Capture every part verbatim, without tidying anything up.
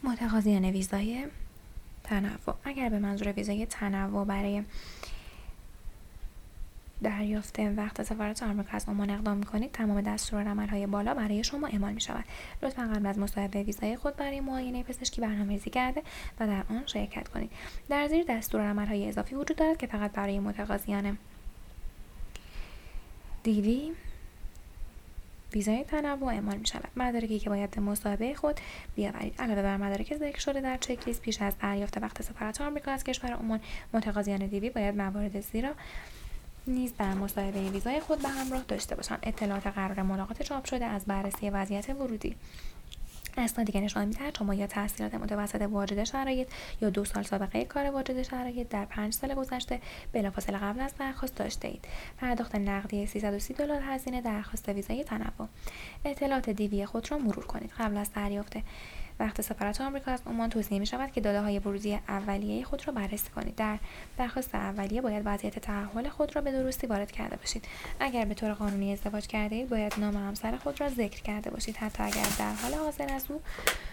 متقاضیان ویزای تنوع. اگر به منظور ویزای تنوع برای دریافت وقت سفارت آمریکا از عمان اقدام می‌کنید، تمام دستورالعمل‌های بالا برای شما اعمال می‌شود. لطفاً قبل از مصاحبه ویزای خود برای معاینه پزشکی برنامه‌ریزی کرده و در آن شرکت کنید. در زیر دستورالعمل‌های اضافی وجود دارد که فقط برای متقاضیان دیوی ویزای تنوع اعمال می شود. مدارکی که باید به مصاحبه خود بیاورید. علاوه بر مدارک ذکر شده در چک لیست، پیش از دریافت وقت سفارت آمریکا از کشور عمان، متقاضیان دیوی باید موارد زیرا نیز در مصاحبه ویزای خود به همراه داشته باشند: اطلاعات قرار ملاقات چاپ شده از بررسی وضعیت ورودی، اسنادی که نشان می‌دهد شما یا تحصیلات متوسط واجد شرایط یا دو سال سابقه کار واجد شرایط در پنج سال گذشته بلافاصله قبل از درخواست داشته اید. پرداخت نقدی سیصد و سی دلار هزینه درخواست ویزای تنوع. اطلاعات دیوی خود را مرور کنید. قبل از دریافت وقت سفارت آمریکا از عمان توصیه می شود که داده‌های ورودی اولیه خود را بررسی کنید. در درخواست اولیه باید وضعیت تأهل خود را به درستی وارد کرده باشید. اگر به طور قانونی ازدواج کرده اید، باید نام همسر خود را ذکر کرده باشید، حتی اگر در حال حاضر از او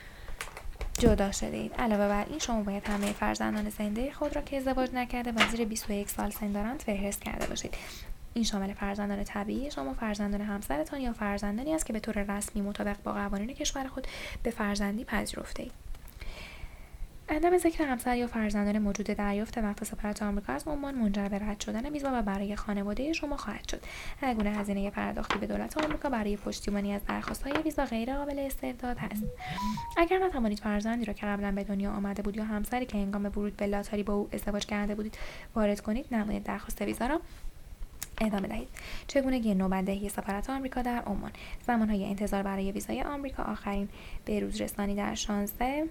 جدا شده اید. علاوه بر این، شما باید همه فرزندان زنده خود را که ازدواج نکرده و زیر بیست و یک سال سن دارند فهرست کرده باشید. این شامل فرزندان طبیعی شما، فرزندان همسرتان یا فرزندانی است که به طور رسمی مطابق با قوانین کشور خود به فرزندی پذیرفته اید. عدم ذکر همسر یا فرزندان موجود دریافت وقت سفارت آمریکا از عمان منجر به رد شدن ویزا و برای خانواده شما خواهد شد. هر گونه هزینه پرداختی به دولت آمریکا برای پشتیبانی از درخواست‌های ویزا غیر قابل استرداد است. اگر نتوانید فرزندی را که قبلا به دنیا آمده بود یا همسری که هنگام ورود به لاتاری با او ازدواج کرده بودید وارد کنید، نباید درخواست ویزا را ادامه دهید. چگونگی نوبت‌دهی سفارت آمریکا در عمان. زمان‌های انتظار برای ویزای آمریکا آخرین به روز رسانی در شانزده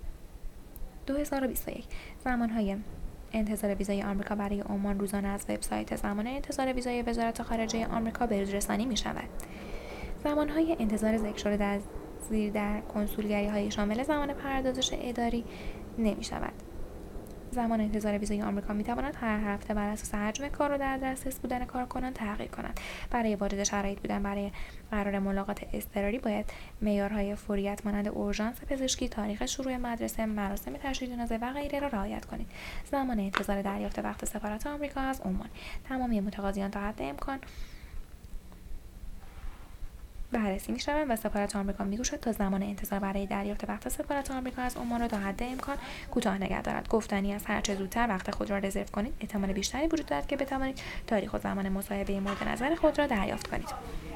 دو هزار و بیست و یک. زمان‌های انتظار ویزای آمریکا برای عمان روزانه از وبسایت زمان انتظار ویزای وزارت خارجه آمریکا به روز رسانی می‌شود. زمان‌های انتظار ذکر شده در زیر در کنسولگری‌های شامل زمان پردازش اداری نمی‌شود. زمان انتظار ویزای آمریکا می‌تواند هر هفته بر اساس حجم کار و در دسترس بودن کارکنان تغییر کند. برای واجد شرایط بودن برای قرار ملاقات اضطراری باید معیارهای فوریت مانند اورژانس پزشکی، تاریخ شروع مدرسه، مراسم تشییع جنازه و غیره را رعایت کنید. زمان انتظار دریافت وقت سفارت آمریکا از عمان. تمامی متقاضیان تا حد امکان بررسی می‌شوند و سفارت آمریکا می‌کوشد تا زمان انتظار برای دریافت وقت سفارت آمریکا از عمان را تا حد امکان کوتاه نگه دارد. گفتنی است هر چه زودتر وقت خود را رزرو کنید، احتمال بیشتری وجود دارد که بتوانید تاریخ و زمان مصاحبه مورد نظر خود را دریافت کنید.